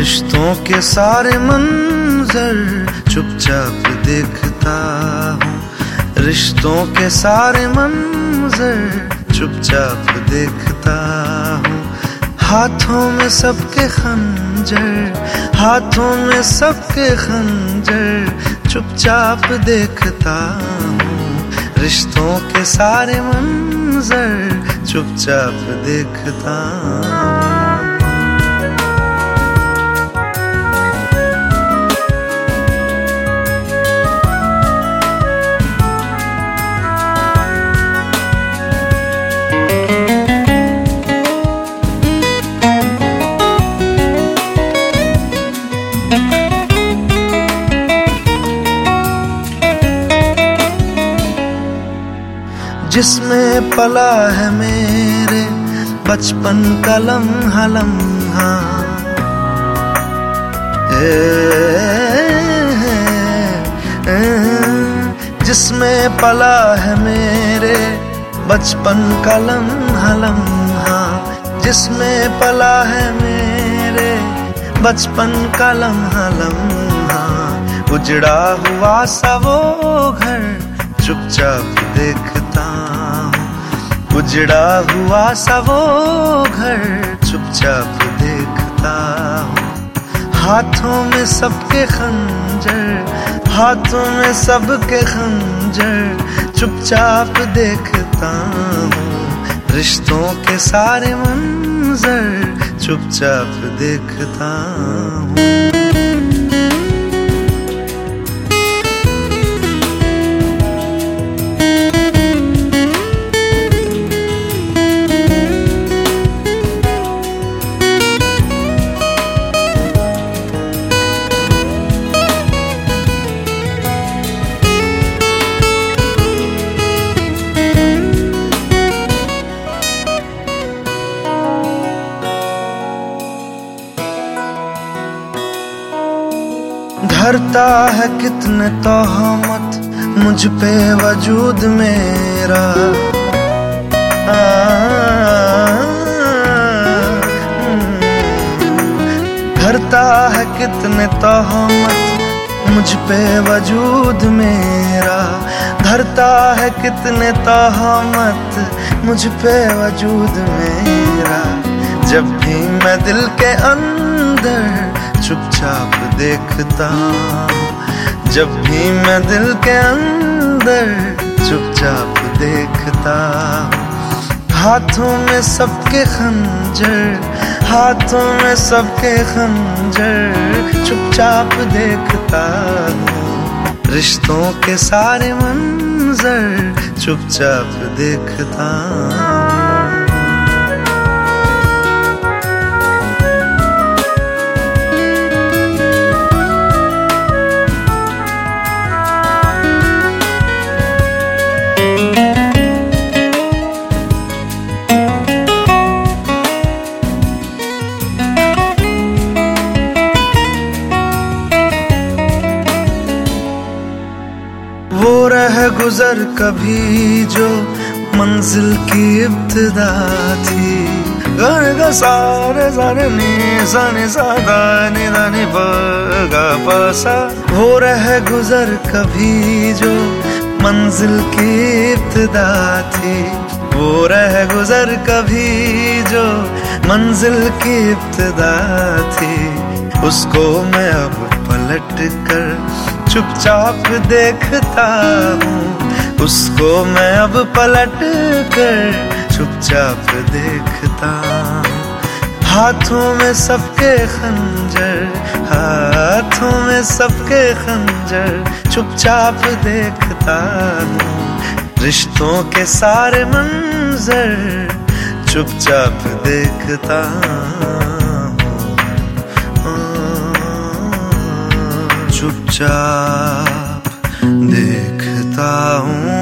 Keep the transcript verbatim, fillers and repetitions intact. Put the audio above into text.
रिश्तों के सारे मंजर चुपचाप देखता हूँ। रिश्तों के सारे मंजर चुपचाप देखता हूँ। हाथों में सबके खंजर, हाथों में सबके खंजर चुपचाप देखता हूँ। रिश्तों के सारे मंजर चुपचाप देखता हूँ। जिसमें पला है मेरे बचपन का लम्हा लम्हा, जिसमें पला है मेरे बचपन का लम्हा लम्हा, जिसमें पला है मेरे बचपन का लम्हा लम्हा। उजड़ा हुआ सा वो घर चुपचाप देखता हूँ। उजड़ा हुआ सा वो घर चुपचाप देखता हूँ। हाथों में सबके खंजर, हाथों में सबके खंजर चुपचाप देखता हूँ। रिश्तों के सारे मंजर चुपचाप देखता हूँ। धरता है कितने तोहमत मुझ पे वजूद मेरा, धरता है कितने तोहमत मुझ पे वजूद मेरा, धरता है कितने तोहमत मुझ पे वजूद मेरा। जब भी मैं दिल के अंदर चुपचाप देखता हूँ, जब भी मैं दिल के अंदर चुपचाप देखता हूँ। हाथों में सबके खंजर, हाथों में सबके खंजर चुपचाप देखता हूँ। रिश्तों के सारे मंजर चुपचाप देखता हूँ। वो रह गुजर कभी जो मंजिल की इब्तिदा थी, ग ग सारे सारे नी साने सादा नि दा नि प ग प सा। वो रह गुजर कभी जो मंजिल की इब्तिदा थी, वो रह गुजर कभी जो मंजिल की इब्तिदा थी। उसको मैं अब पलट कर चुपचाप देखता हूँ, उसको मैं अब पलट कर चुपचाप देखता हूँ। हाथों में सबके खंजर, हाथों में सबके खंजर चुपचाप देखता हूँ। रिश्तों के सारे मंजर चुपचाप देखता हूँ। चुपचाप देखता हूँ।